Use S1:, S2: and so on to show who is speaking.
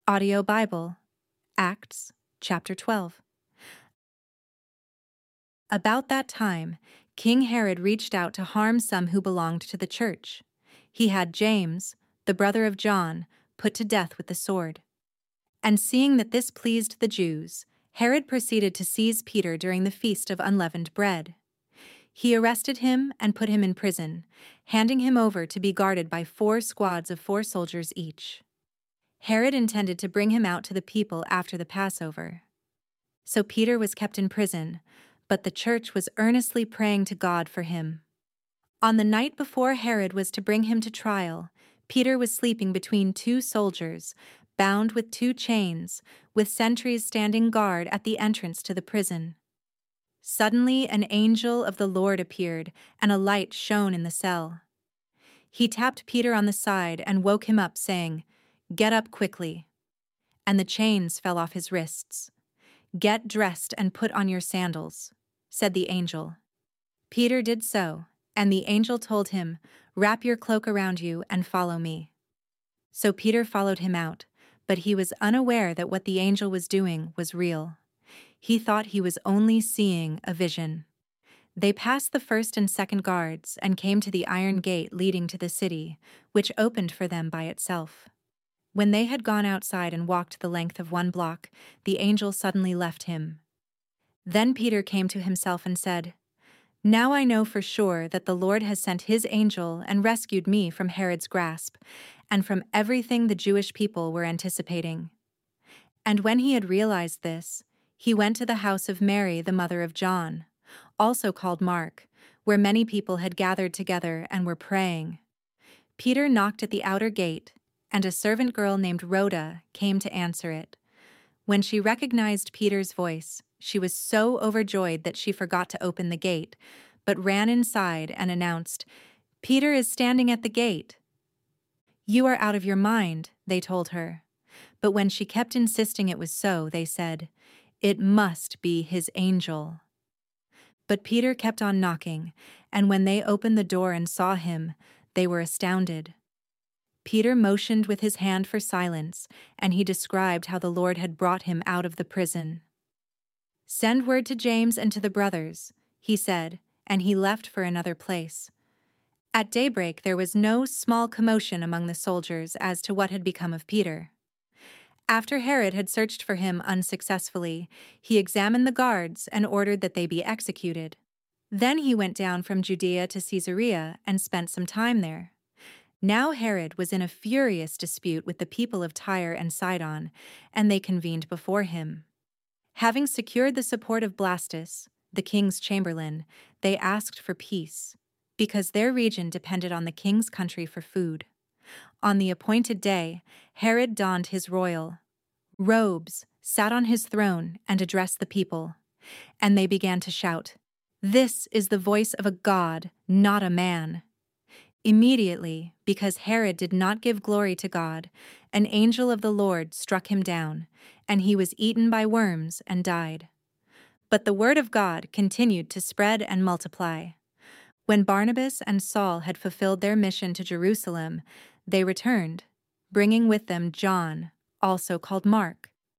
S1: Audio Bible, Acts, chapter 12. About that time, King Herod reached out to harm some who belonged to the church. He had James, the brother of John, put to death with the sword. And seeing that this pleased the Jews, Herod proceeded to seize Peter during the feast of unleavened bread. He arrested him and put him in prison, handing him over to be guarded by 4 squads of 4 soldiers each. Herod intended to bring him out to the people after the Passover. So Peter was kept in prison, but the church was earnestly praying to God for him. On the night before Herod was to bring him to trial, Peter was sleeping between 2 soldiers, bound with 2 chains, with sentries standing guard at the entrance to the prison. Suddenly an angel of the Lord appeared, and a light shone in the cell. He tapped Peter on the side and woke him up, saying, "Get up quickly." And the chains fell off his wrists. "Get dressed and put on your sandals," said the angel. Peter did so, and the angel told him, "Wrap your cloak around you and follow me." So Peter followed him out, but he was unaware that what the angel was doing was real. He thought he was only seeing a vision. They passed the 1st and 2nd guards and came to the iron gate leading to the city, which opened for them by itself. When they had gone outside and walked the length of 1 block, the angel suddenly left him. Then Peter came to himself and said, "Now I know for sure that the Lord has sent his angel and rescued me from Herod's grasp, and from everything the Jewish people were anticipating." And when he had realized this, he went to the house of Mary, the mother of John, also called Mark, where many people had gathered together and were praying. Peter knocked at the outer gate, and a servant girl named Rhoda came to answer it. When she recognized Peter's voice, she was so overjoyed that she forgot to open the gate, but ran inside and announced, "Peter is standing at the gate." "You are out of your mind," they told her. But when she kept insisting it was so, they said, "It must be his angel." But Peter kept on knocking, and when they opened the door and saw him, they were astounded. Peter motioned with his hand for silence, and he described how the Lord had brought him out of the prison. "Send word to James and to the brothers," he said, and he left for another place. At daybreak there was no small commotion among the soldiers as to what had become of Peter. After Herod had searched for him unsuccessfully, he examined the guards and ordered that they be executed. Then he went down from Judea to Caesarea and spent some time there. Now Herod was in a furious dispute with the people of Tyre and Sidon, and they convened before him. Having secured the support of Blastus, the king's chamberlain, they asked for peace, because their region depended on the king's country for food. On the appointed day, Herod donned his royal robes, sat on his throne, and addressed the people. And they began to shout, "This is the voice of a God, not a man." Immediately, because Herod did not give glory to God, an angel of the Lord struck him down, and he was eaten by worms and died. But the word of God continued to spread and multiply. When Barnabas and Saul had fulfilled their mission to Jerusalem, they returned, bringing with them John, also called Mark.